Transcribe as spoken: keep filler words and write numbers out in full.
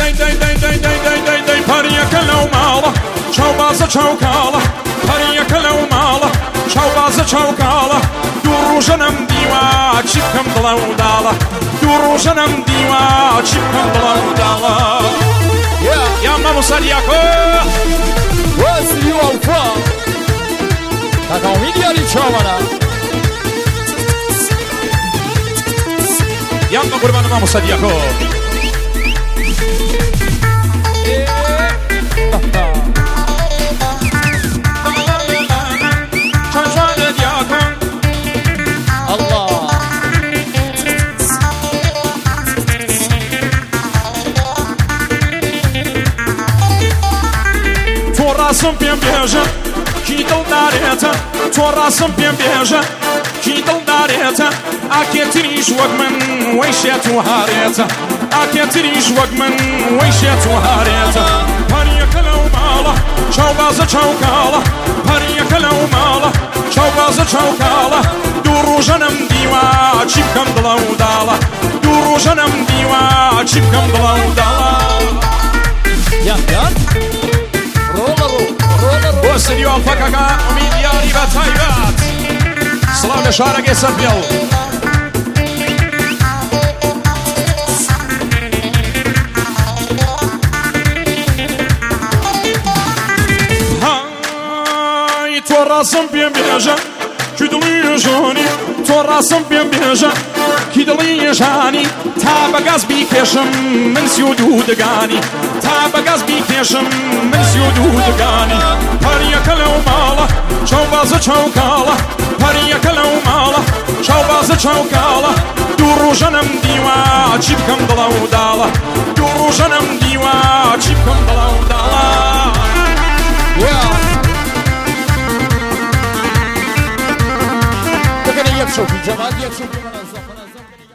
دای دای دای دای دای دای دای دای پەریەکە لەو ماڵە چاو بازە چاو کاڵە پەریەکە لەو ماڵە چاو بازە چاو کاڵە دوو ڕۆژە نەم دیوە چی بکەم دڵە و داڵە دوو ڕۆژە نەم دیوە چی بکەم دڵە و داڵە یا مامۆستا دیاکۆ وەسری و ئەوفا تەقاومی دیاری چاوەنە یا بە قوربانە مامۆستا دیاکۆ ڕاستم پێم بێژە کی دڵدارێتە تۆ ڕاستم پێم بێژە کی دڵدارێتە ئاکێتریش وەک من وەی شێت و هارێتە ئاکێتریش وەک من وەی شێت و هارێتە پەریەکە لەو ماڵە چاو بازە چاو کاڵە پەریەکە لەو ماڵە چاو بازە چاو کاڵە دوو ڕۆژە نەم دیوە چی بکەم دڵە و داڵە دوو ڕۆژە نەم دیوە چی بکەم دڵە و داڵە یان یان بۆ سریۆ ئەڵفەکەکە ئومیدیاری بە تایبەت سڵاو لە شارەکەی سەرپێڵ های تۆ ڕاستم پێم بێژە کی دڵی ژۆنی تۆ ڕاستم پێم بێژە کی دڵی ژانی تا بەگاز بیکێشم من سی و دوو دەگانی تا بەگاز بیکێشم من سی و دوو دەگانی پەریەکە لەو ماڵە چاو بازە چاو کاڵە پەریەکە لەو ماڵە چاو بازە چاو کاڵە دوو ڕۆژە نەم دیوە چی بکەم دڵە و داڵە دوو ڕۆژە نەم دیوە چی بکەم دڵە و داڵە بکنه یک شوکی جماعت یک شوکی منظم منظم